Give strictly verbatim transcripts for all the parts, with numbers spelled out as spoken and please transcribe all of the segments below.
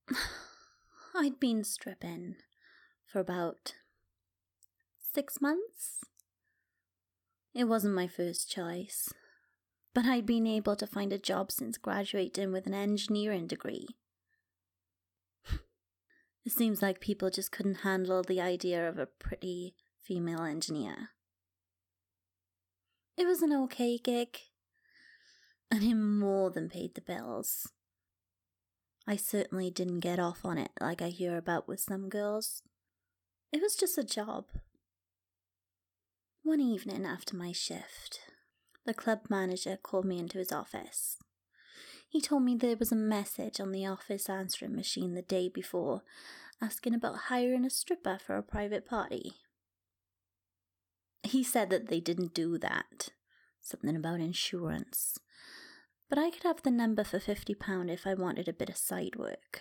I'd been stripping for about six months. It wasn't my first choice, but I'd been able to find a job since graduating with an engineering degree. It seems like people just couldn't handle the idea of a pretty female engineer. It was an okay gig, and it more than paid the bills. I certainly didn't get off on it like I hear about with some girls. It was just a job. One evening after my shift, the club manager called me into his office. He told me there was a message on the office answering machine the day before asking about hiring a stripper for a private party. He said that they didn't do that, something about insurance, but I could have the number for fifty pounds if I wanted a bit of side work.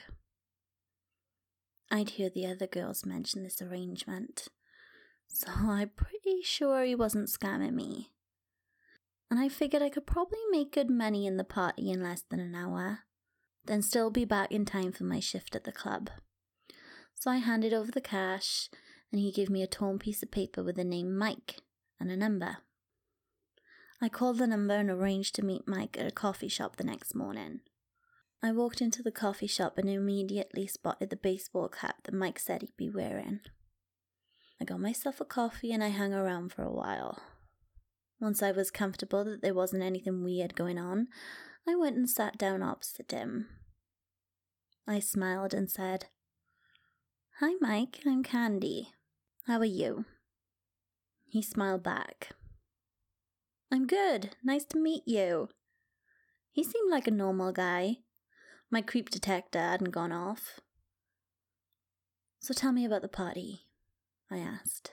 I'd hear the other girls mention this arrangement, so I'm pretty sure he wasn't scamming me. And I figured I could probably make good money in the party in less than an hour, then still be back in time for my shift at the club. So I handed over the cash, and he gave me a torn piece of paper with the name Mike and a number. I called the number and arranged to meet Mike at a coffee shop the next morning. I walked into the coffee shop and immediately spotted the baseball cap that Mike said he'd be wearing. I got myself a coffee and I hung around for a while. Once I was comfortable that there wasn't anything weird going on, I went and sat down opposite him. I smiled and said, "Hi Mike, I'm Candy. How are you?" He smiled back. "I'm good, nice to meet you." He seemed like a normal guy. My creep detector hadn't gone off. "So tell me about the party," I asked.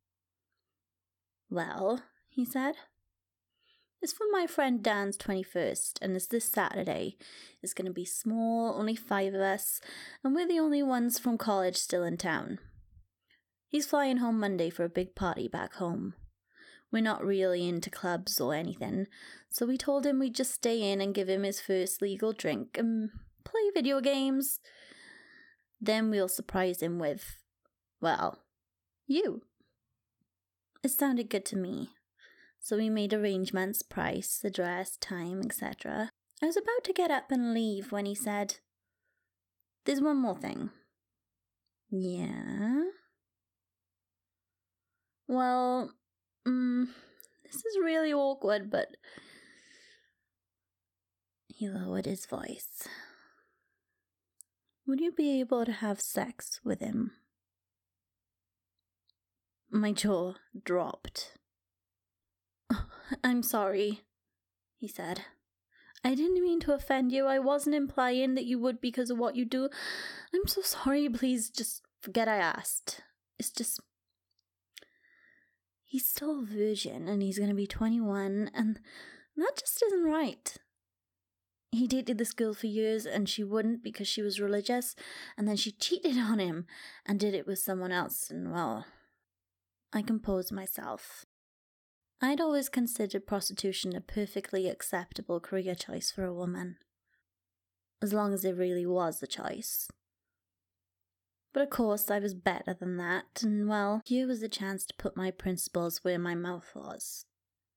"Well," he said, "it's for my friend Dan's twenty-first, and it's this Saturday. It's going to be small, only five of us, and we're the only ones from college still in town. He's flying home Monday for a big party back home. We're not really into clubs or anything, so we told him we'd just stay in and give him his first legal drink and play video games. Then we'll surprise him with, well, you." It sounded good to me, so we made arrangements, price, address, time, et cetera. I was about to get up and leave when he said, "There's one more thing." "Yeah?" "Well, mm, this is really awkward, but..." He lowered his voice. "Would you be able to have sex with him?" My jaw dropped. "I'm sorry," he said. "I didn't mean to offend you. I wasn't implying that you would because of what you do. I'm so sorry. Please just forget I asked. It's just... he's still a virgin and he's going to be twenty-one, and that just isn't right. He dated this girl for years and she wouldn't because she was religious, and then she cheated on him and did it with someone else, and well..." I composed myself. I'd always considered prostitution a perfectly acceptable career choice for a woman, as long as it really was a choice. But of course I was better than that, and well, here was a chance to put my principles where my mouth was.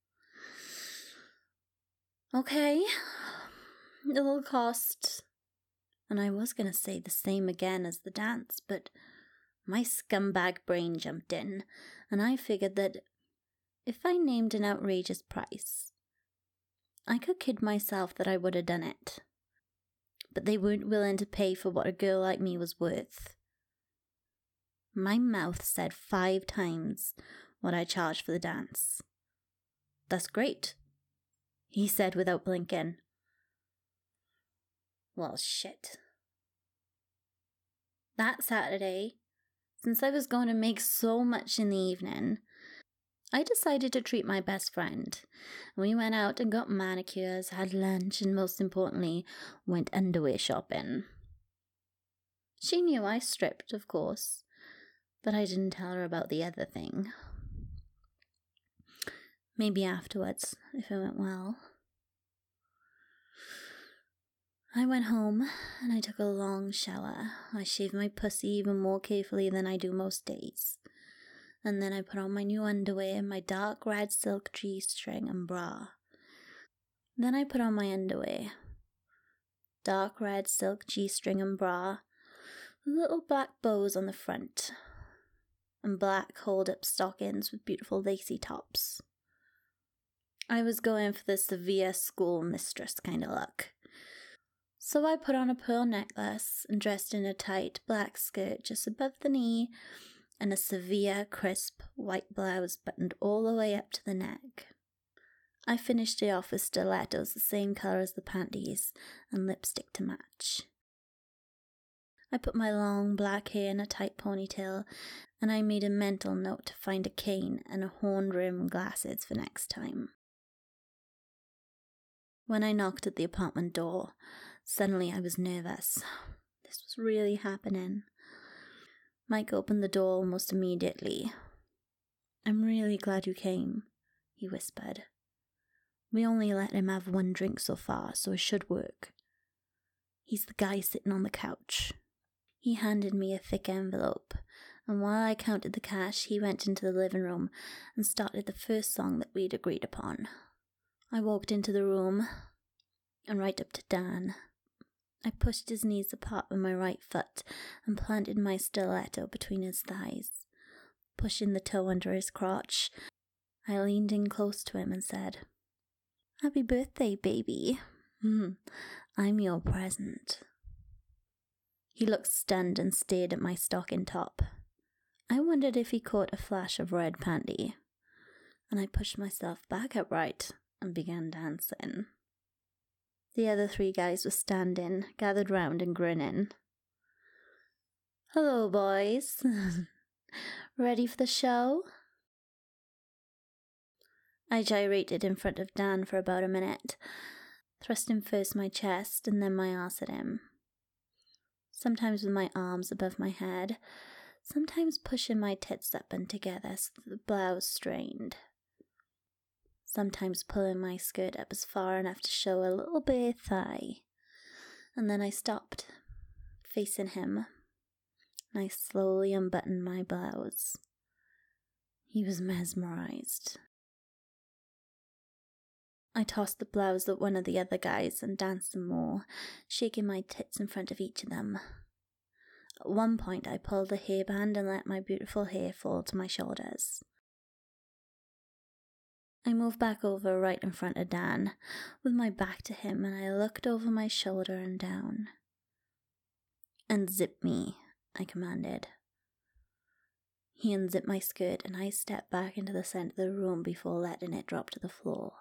"Okay, it'll cost..." And I was going to say the same again as the dance, but my scumbag brain jumped in, and I figured that if I named an outrageous price, I could kid myself that I would have done it. But they weren't willing to pay for what a girl like me was worth. My mouth said five times what I charged for the dance. "That's great," he said without blinking. Well, shit. That Saturday, since I was going to make so much in the evening, I decided to treat my best friend. We went out and got manicures, had lunch, and most importantly, went underwear shopping. She knew I stripped, of course, but I didn't tell her about the other thing. Maybe afterwards, if it went well. I went home and I took a long shower. I shaved my pussy even more carefully than I do most days. And then I put on my new underwear, my dark red silk G-string and bra. Then I put on my underwear, dark red silk G-string and bra, with little black bows on the front, and black hold-up stockings with beautiful lacy tops. I was going for the severe school mistress kind of look. So I put on a pearl necklace and dressed in a tight black skirt just above the knee and a severe crisp white blouse buttoned all the way up to the neck. I finished it off with stilettos the same colour as the panties and lipstick to match. I put my long black hair in a tight ponytail and I made a mental note to find a cane and a horn-rimmed glasses for next time. When I knocked at the apartment door, suddenly I was nervous. This was really happening. Mike opened the door almost immediately. "I'm really glad you came," he whispered. "We only let him have one drink so far, so it should work. He's the guy sitting on the couch." He handed me a thick envelope, and while I counted the cash, he went into the living room and started the first song that we'd agreed upon. I walked into the room and right up to Dan. I pushed his knees apart with my right foot and planted my stiletto between his thighs. Pushing the toe under his crotch, I leaned in close to him and said, "Happy birthday, baby. Hmm, I'm your present." He looked stunned and stared at my stocking top. I wondered if he caught a flash of red panty, and I pushed myself back upright and began dancing. The other three guys were standing, gathered round and grinning. "Hello, boys. Ready for the show?" I gyrated in front of Dan for about a minute, thrusting first my chest and then my ass at him. Sometimes with my arms above my head, sometimes pushing my tits up and together so that the blouse strained. Sometimes pulling my skirt up as far enough to show a little bare thigh. And then I stopped, facing him, and I slowly unbuttoned my blouse. He was mesmerized. I tossed the blouse at one of the other guys and danced some more, shaking my tits in front of each of them. At one point I pulled the hairband and let my beautiful hair fall to my shoulders. I moved back over right in front of Dan, with my back to him, and I looked over my shoulder and down. "Unzip me," I commanded. He unzipped my skirt, and I stepped back into the centre of the room before letting it drop to the floor.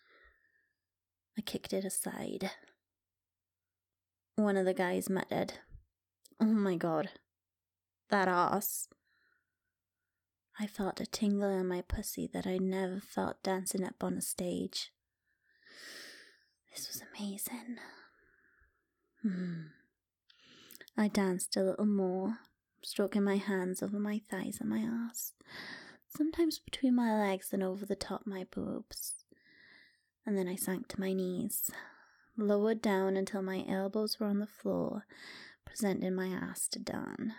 I kicked it aside. One of the guys muttered, "Oh my god, that ass." I felt a tingle in my pussy that I never felt dancing up on a stage. This was amazing. Hmm. I danced a little more, stroking my hands over my thighs and my ass, sometimes between my legs and over the top of my boobs. And then I sank to my knees, lowered down until my elbows were on the floor, presenting my ass to Dan.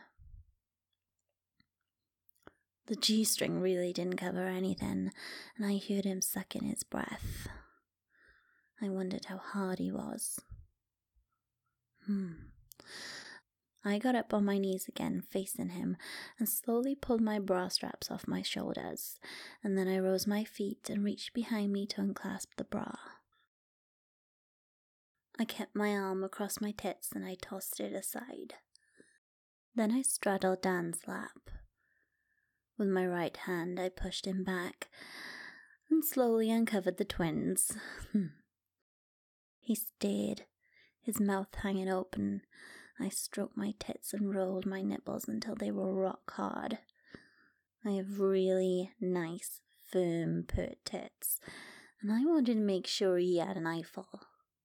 The G-string really didn't cover anything, and I heard him sucking his breath. I wondered how hard he was. Hmm. I got up on my knees again, facing him, and slowly pulled my bra straps off my shoulders, and then I rose my feet and reached behind me to unclasp the bra. I kept my arm across my tits and I tossed it aside. Then I straddled Dan's lap. With my right hand, I pushed him back and slowly uncovered the twins. He stared, his mouth hanging open. I stroked my tits and rolled my nipples until they were rock hard. I have really nice, firm, pert tits, and I wanted to make sure he had an eyeful.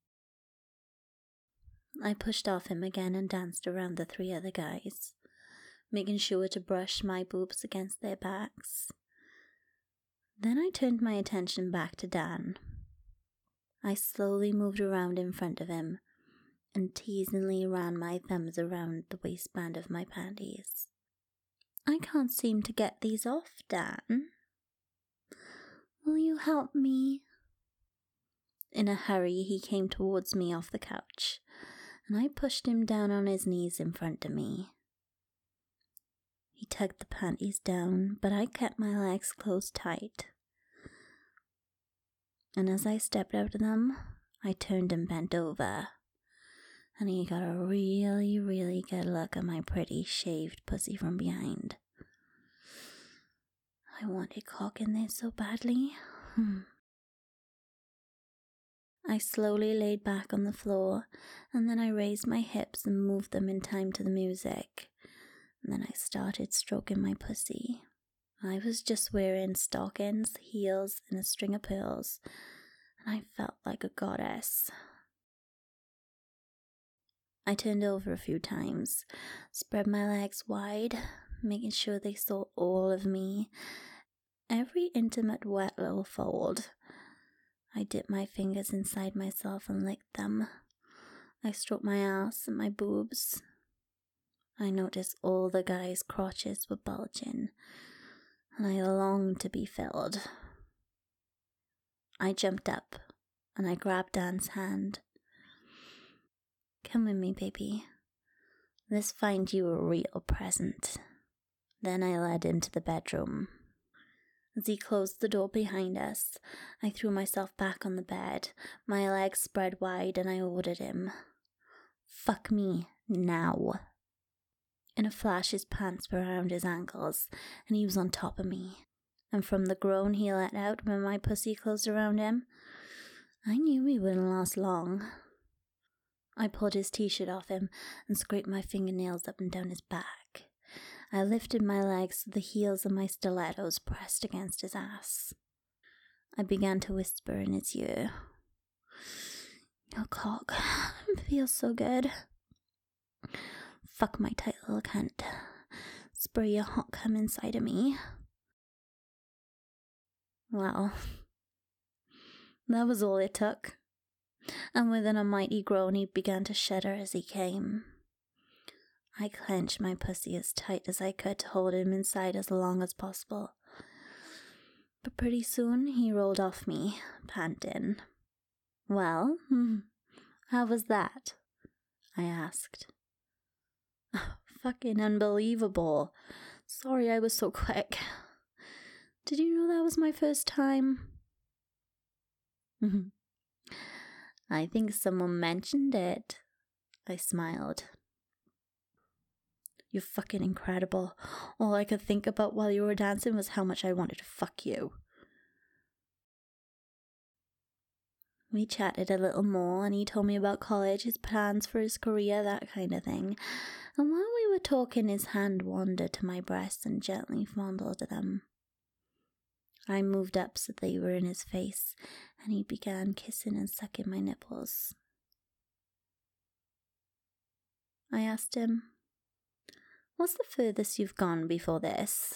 I pushed off him again and danced around the three other guys, making sure to brush my boobs against their backs. Then I turned my attention back to Dan. I slowly moved around in front of him, and teasingly ran my thumbs around the waistband of my panties. I can't seem to get these off, Dan. Will you help me? In a hurry, he came towards me off the couch, and I pushed him down on his knees in front of me. He tugged the panties down, but I kept my legs closed tight. And as I stepped out of them, I turned and bent over, and he got a really, really good look at my pretty shaved pussy from behind. I wanted cock in there so badly. Hmm. I slowly laid back on the floor, and then I raised my hips and moved them in time to the music. And then I started stroking my pussy. I was just wearing stockings, heels, and a string of pearls, and I felt like a goddess. I turned over a few times, spread my legs wide, making sure they saw all of me, every intimate wet little fold. I dipped my fingers inside myself and licked them. I stroked my ass and my boobs. I noticed all the guys' crotches were bulging, and I longed to be filled. I jumped up, and I grabbed Dan's hand. Come with me, baby. Let's find you a real present. Then I led him to the bedroom. As he closed the door behind us, I threw myself back on the bed, my legs spread wide, and I ordered him, "Fuck me, now." In a flash, his pants were around his ankles, and he was on top of me. And from the groan he let out when my pussy closed around him, I knew he wouldn't last long. I pulled his t-shirt off him and scraped my fingernails up and down his back. I lifted my legs so the heels of my stilettos pressed against his ass. I began to whisper in his ear, "Your cock feels so good. Fuck my tight little cunt. Spray your hot cum inside of me." Well, that was all it took. And within a mighty groan he began to shudder as he came. I clenched my pussy as tight as I could to hold him inside as long as possible. But pretty soon he rolled off me, panting. "Well, how was that?" I asked. "Fucking unbelievable. Sorry I was so quick. Did you know that was my first time?" "I think someone mentioned it." I smiled. "You're fucking incredible. All I could think about while you were dancing was how much I wanted to fuck you." We chatted a little more, and he told me about college, his plans for his career, that kind of thing. And while we were talking, his hand wandered to my breasts and gently fondled them. I moved up so they were in his face, and he began kissing and sucking my nipples. I asked him, "What's the furthest you've gone before this?"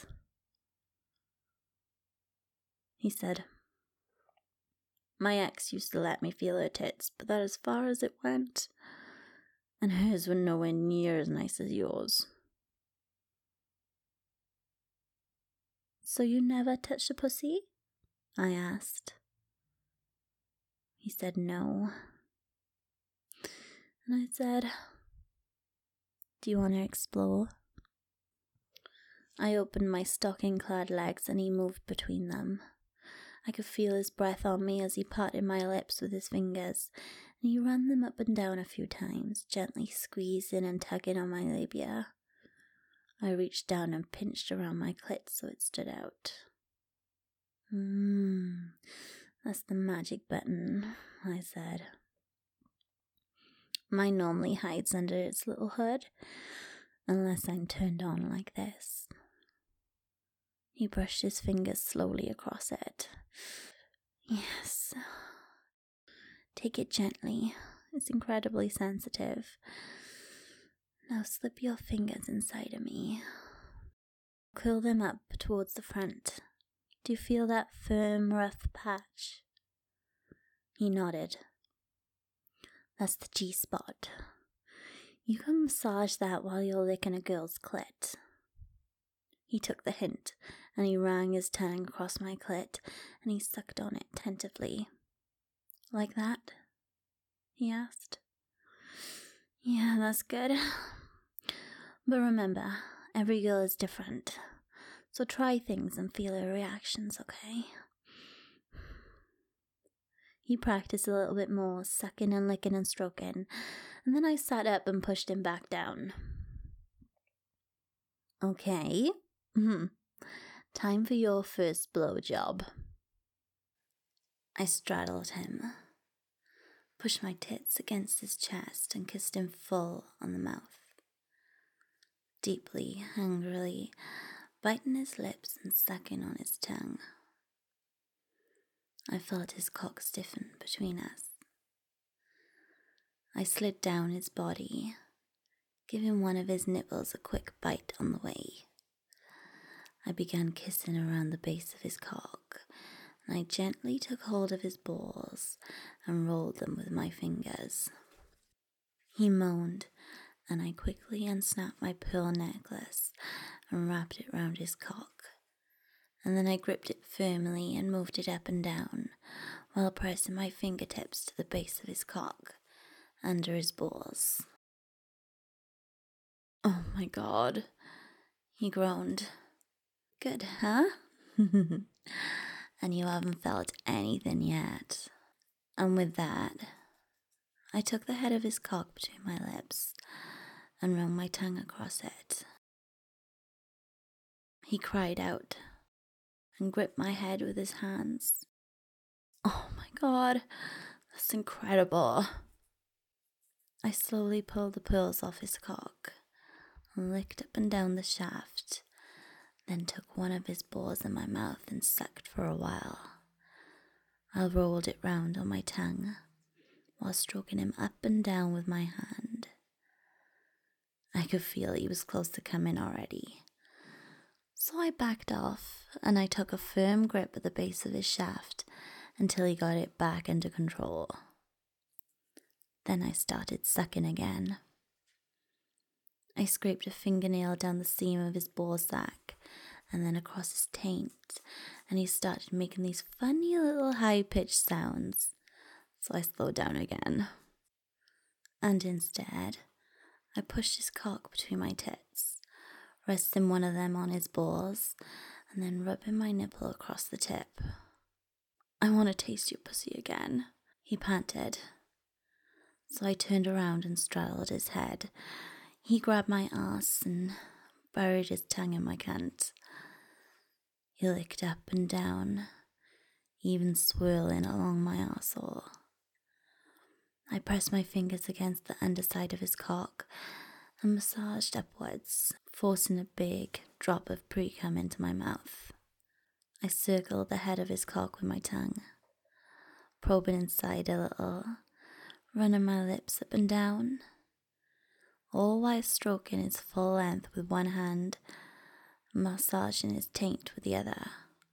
He said, "My ex used to let me feel her tits, but that's as far as it went. And hers were nowhere near as nice as yours." "So you never touched a pussy?" I asked. He said no. And I said, "Do you want to explore?" I opened my stocking-clad legs and he moved between them. I could feel his breath on me as he parted my lips with his fingers, and he ran them up and down a few times, gently squeezing and tugging on my labia. I reached down and pinched around my clit so it stood out. Mmm, that's the magic button," I said. "Mine normally hides under its little hood, unless I'm turned on like this." He brushed his fingers slowly across it. "Yes. Take it gently. It's incredibly sensitive. Now slip your fingers inside of me. Curl them up towards the front. Do you feel that firm, rough patch?" He nodded. That's the G-spot. You can massage that while you're licking a girl's clit. He took the hint, and he ran his tongue across my clit, and he sucked on it tentatively. Like that? He asked. Yeah, that's good. But remember, every girl is different, so try things and feel her reactions, okay? He practiced a little bit more, sucking and licking and stroking, and then I sat up and pushed him back down. Okay, hmm. Time for your first blowjob. I straddled him, pushed my tits against his chest, and kissed him full on the mouth. Deeply, hungrily, biting his lips and sucking on his tongue. I felt his cock stiffen between us. I slid down his body, giving one of his nipples a quick bite on the way. I began kissing around the base of his cock, and I gently took hold of his balls and rolled them with my fingers. He moaned, and I quickly unsnapped my pearl necklace and wrapped it round his cock. And then I gripped it firmly and moved it up and down, while pressing my fingertips to the base of his cock, under his balls. Oh my God, he groaned. Good, huh? And you haven't felt anything yet. And with that, I took the head of his cock between my lips and ran my tongue across it. He cried out and gripped my head with his hands. Oh my God, that's incredible. I slowly pulled the pearls off his cock and licked up and down the shaft, then took one of his balls in my mouth and sucked for a while. I rolled it round on my tongue while stroking him up and down with my hand. I could feel he was close to coming already. So I backed off and I took a firm grip at the base of his shaft until he got it back under control. Then I started sucking again. I scraped a fingernail down the seam of his ball sack and then across his taint, and he started making these funny little high-pitched sounds, so I slowed down again. And instead, I pushed his cock between my tits, resting one of them on his balls, and then rubbing my nipple across the tip. I want to taste your pussy again, he panted. So I turned around and straddled his head. He grabbed my ass and buried his tongue in my cunt. He licked up and down, even swirling along my arsehole. I pressed my fingers against the underside of his cock and massaged upwards, forcing a big drop of pre-cum into my mouth. I circled the head of his cock with my tongue, probing inside a little, running my lips up and down, all while stroking his full length with one hand, massaging his taint with the other.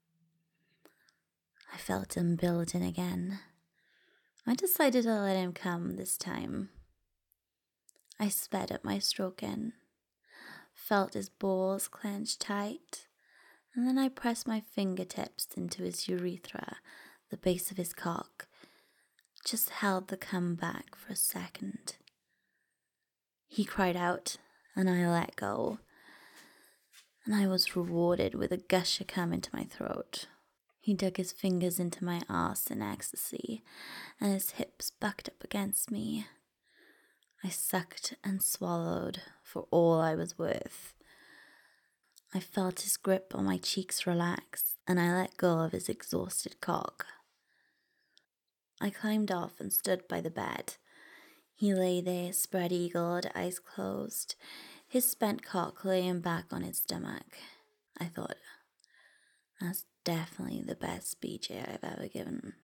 I felt him building again. I decided to let him come this time. I sped up my stroking, felt his balls clench tight, and then I pressed my fingertips into his urethra, the base of his cock, just held the cum back for a second. He cried out, and I let go, and I was rewarded with a gush of cum into my throat. He dug his fingers into my arse in ecstasy, and his hips bucked up against me. I sucked and swallowed for all I was worth. I felt his grip on my cheeks relax, and I let go of his exhausted cock. I climbed off and stood by the bed. He lay there, spread-eagled, eyes closed, his spent cock laying back on his stomach. I thought, that's definitely the best B J I've ever given.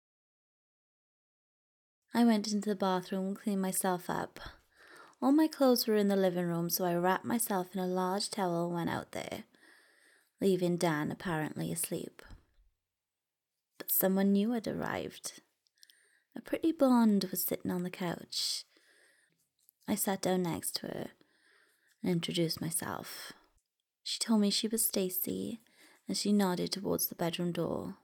I went into the bathroom and cleaned myself up. All my clothes were in the living room, so I wrapped myself in a large towel and went out there, leaving Dan apparently asleep. But someone new had arrived. A pretty blonde was sitting on the couch. I sat down next to her and introduced myself. She told me she was Stacy, and she nodded towards the bedroom door.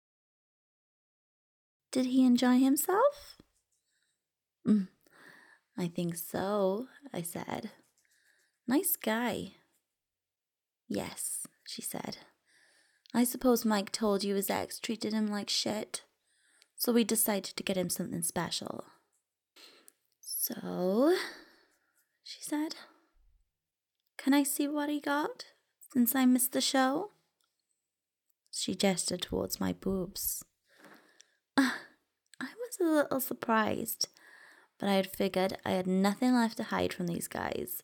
Did he enjoy himself? Mm, I think so, I said. Nice guy. Yes, she said. I suppose Mike told you his ex treated him like shit, so we decided to get him something special. So, she said, can I see what he got, since I missed the show? She gestured towards my boobs. Uh, I was a little surprised, but I had figured I had nothing left to hide from these guys.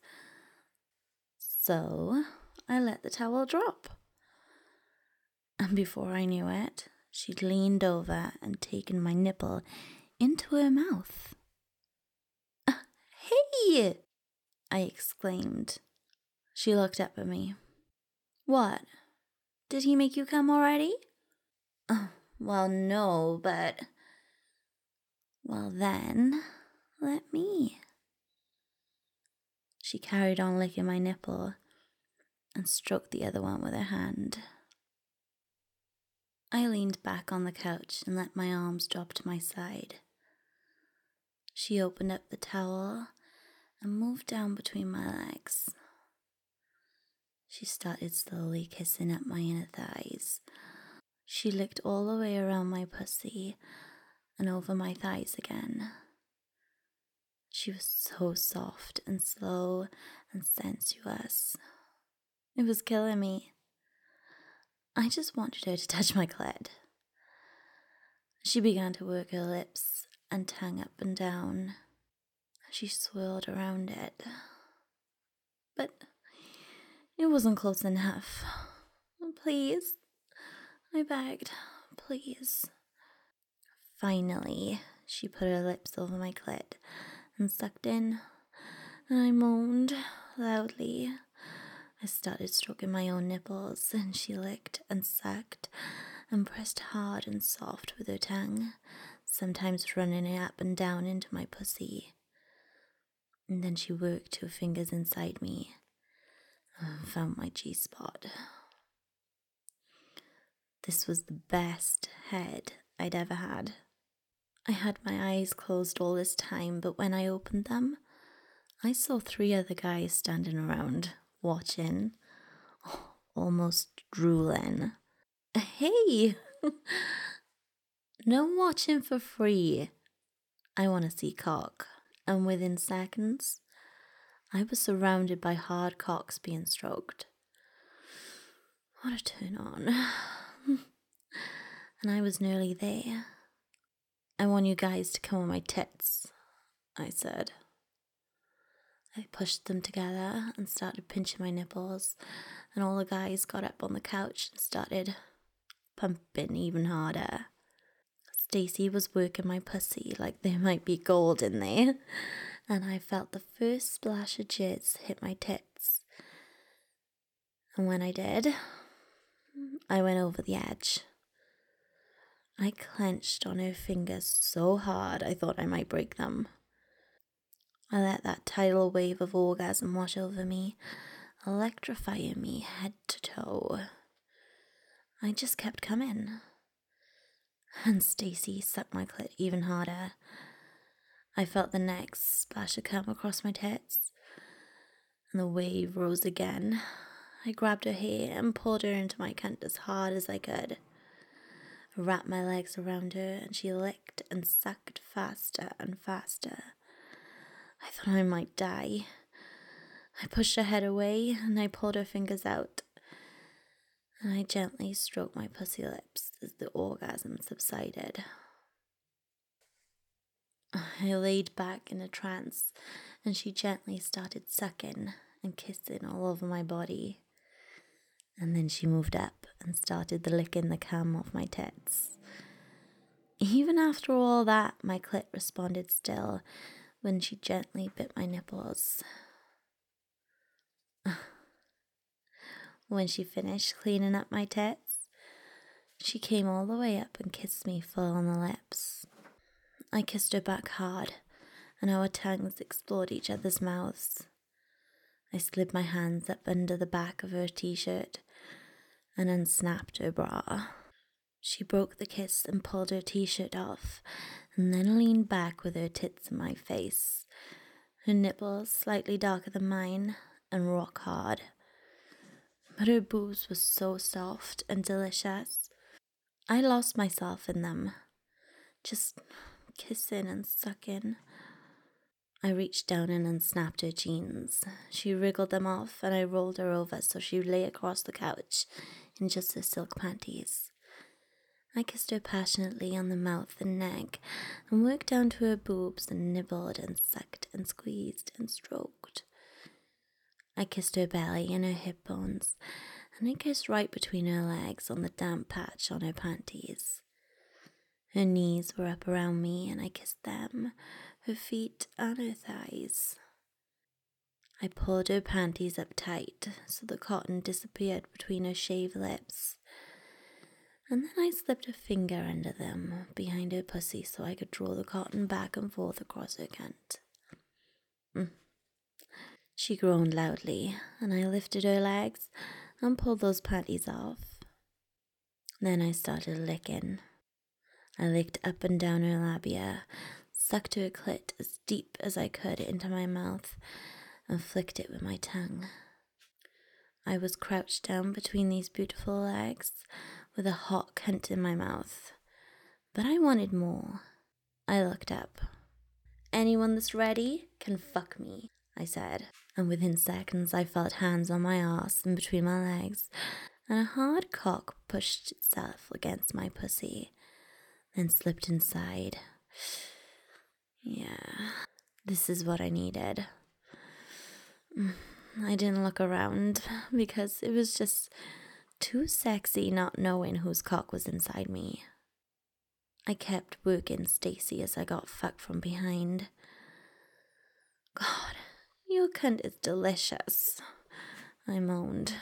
So, I let the towel drop. And before I knew it, she'd leaned over and taken my nipple into her mouth. Uh, hey! I exclaimed. She looked up at me. What? Did he make you come already? Uh, well, no, but... Well then, let me. She carried on licking my nipple and stroked the other one with her hand. I leaned back on the couch and let my arms drop to my side. She opened up the towel and moved down between my legs. She started slowly kissing at my inner thighs. She licked all the way around my pussy and over my thighs again. She was so soft and slow and sensuous. It was killing me. I just wanted her to touch my clit. She began to work her lips and tongue up and down. She swirled around it. But it wasn't close enough. Please, I begged, please. Finally, she put her lips over my clit and sucked in, and I moaned loudly. I started stroking my own nipples, and she licked and sucked and pressed hard and soft with her tongue, sometimes running it up and down into my pussy. And then she worked her fingers inside me and found my G-spot. This was the best head I'd ever had. I had my eyes closed all this time, but when I opened them, I saw three other guys standing around, watching, almost drooling. Hey! No watching for free. I want to see cock. And within seconds, I was surrounded by hard cocks being stroked. What a turn on. And I was nearly there. I want you guys to come on my tits, I said. I pushed them together and started pinching my nipples, and all the guys got up on the couch and started pumping even harder. Stacy was working my pussy like there might be gold in there, and I felt the first splash of jizz hit my tits. And when I did, I went over the edge. I clenched on her fingers so hard I thought I might break them. I let that tidal wave of orgasm wash over me, electrifying me head to toe. I just kept coming. And Stacy sucked my clit even harder. I felt the next splash of cum across my tits, and the wave rose again. I grabbed her hair and pulled her into my cunt as hard as I could. I wrapped my legs around her, and she licked and sucked faster and faster. I thought I might die. I pushed her head away, and I pulled her fingers out. And I gently stroked my pussy lips as the orgasm subsided. I laid back in a trance, and she gently started sucking and kissing all over my body. And then she moved up and started the licking the cum off my tits. Even after all that, my clit responded still when she gently bit my nipples. When she finished cleaning up my tits, she came all the way up and kissed me full on the lips. I kissed her back hard, and our tongues explored each other's mouths. I slid my hands up under the back of her t-shirt and unsnapped her bra. She broke the kiss and pulled her t-shirt off, and then leaned back with her tits in my face, her nipples slightly darker than mine and rock hard. But her boobs were so soft and delicious. I lost myself in them, just kissing and sucking. I reached down and unsnapped her jeans. She wriggled them off, and I rolled her over so she lay across the couch in just her silk panties. I kissed her passionately on the mouth and neck, and worked down to her boobs and nibbled and sucked and squeezed and stroked. I kissed her belly and her hip bones, and I kissed right between her legs on the damp patch on her panties. Her knees were up around me, and I kissed them, her feet and her thighs. I pulled her panties up tight so the cotton disappeared between her shaved lips, and then I slipped a finger under them behind her pussy so I could draw the cotton back and forth across her cunt. Mm. She groaned loudly, and I lifted her legs and pulled those panties off. Then I started licking. I licked up and down her labia, sucked her clit as deep as I could into my mouth, and flicked it with my tongue. I was crouched down between these beautiful legs, with a hot cunt in my mouth, but I wanted more. I looked up. "Anyone that's ready can fuck me," I said, and within seconds I felt hands on my arse and between my legs, and a hard cock pushed itself against my pussy, then slipped inside. Yeah, this is what I needed. I didn't look around because it was just too sexy not knowing whose cock was inside me. I kept working Stacy as I got fucked from behind. "God, your cunt is delicious," I moaned.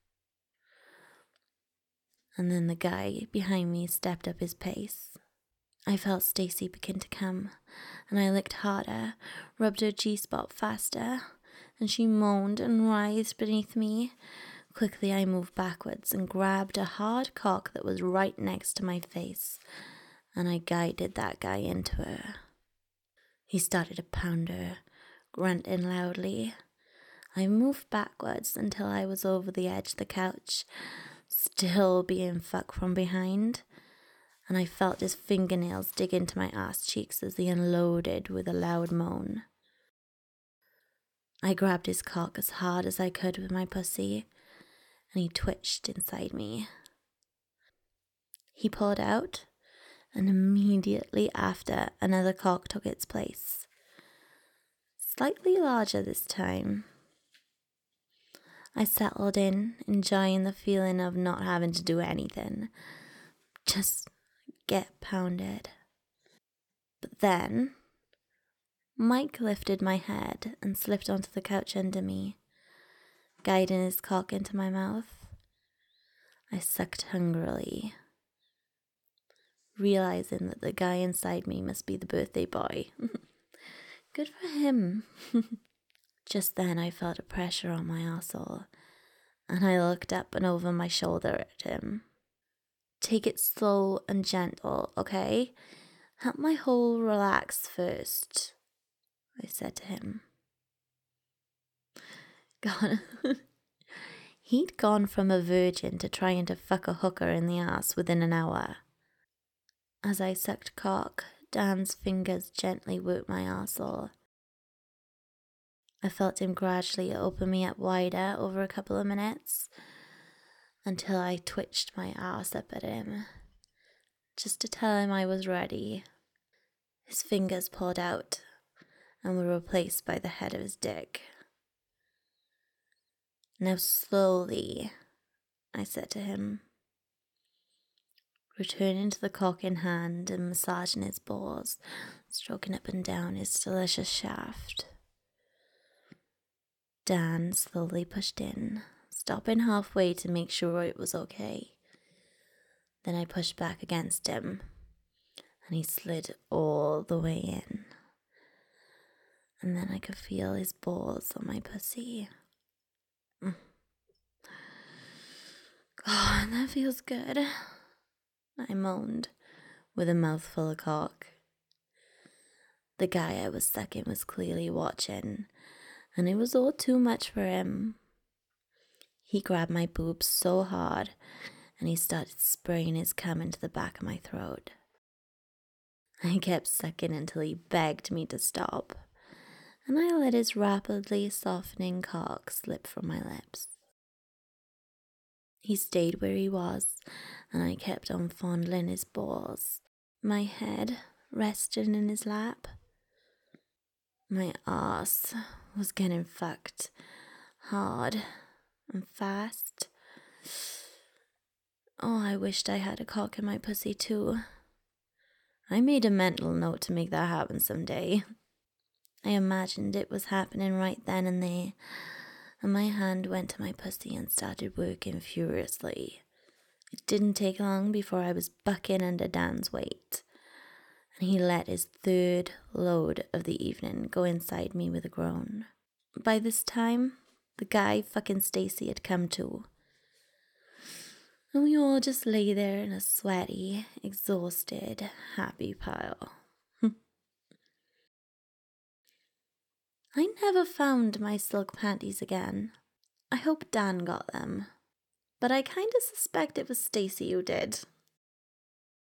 And then the guy behind me stepped up his pace. I felt Stacy begin to come, and I licked harder, rubbed her G-spot faster, and she moaned and writhed beneath me. Quickly I moved backwards and grabbed a hard cock that was right next to my face, and I guided that guy into her. He started to pound her, grunting loudly. I moved backwards until I was over the edge of the couch, still being fucked from behind, and I felt his fingernails dig into my ass cheeks as he unloaded with a loud moan. I grabbed his cock as hard as I could with my pussy, and he twitched inside me. He pulled out, and immediately after, another cock took its place. Slightly larger this time. I settled in, enjoying the feeling of not having to do anything. Just get pounded. But then Mike lifted my head and slipped onto the couch under me, guiding his cock into my mouth. I sucked hungrily, realizing that the guy inside me must be the birthday boy. Good for him. Just then I felt a pressure on my arsehole, and I looked up and over my shoulder at him. "Take it slow and gentle, okay? Help my hole relax first," I said to him. God, he'd gone from a virgin to trying to fuck a hooker in the ass within an hour. As I sucked cock, Dan's fingers gently worked my arsehole. I felt him gradually open me up wider over a couple of minutes, until I twitched my ass up at him, just to tell him I was ready. His fingers pulled out and were replaced by the head of his dick. "Now slowly," I said to him, returning to the cock in hand and massaging his balls, stroking up and down his delicious shaft. Dan slowly pushed in, stopping halfway to make sure it was okay. Then I pushed back against him, and he slid all the way in. And then I could feel his balls on my pussy. Mm. Oh, that feels good, I moaned, with a mouthful of cock. The guy I was sucking was clearly watching, and it was all too much for him. He grabbed my boobs so hard, and he started spraying his cum into the back of my throat. I kept sucking until he begged me to stop, and I let his rapidly softening cock slip from my lips. He stayed where he was, and I kept on fondling his balls, my head resting in his lap. My ass was getting fucked hard and fast. Oh, I wished I had a cock in my pussy too. I made a mental note to make that happen someday. I imagined it was happening right then and there, and my hand went to my pussy and started working furiously. It didn't take long before I was bucking under Dan's weight, and he let his third load of the evening go inside me with a groan. By this time, the guy fucking Stacy had come to, and we all just lay there in a sweaty, exhausted, happy pile. I never found my silk panties again. I hope Dan got them, but I kinda suspect it was Stacy who did.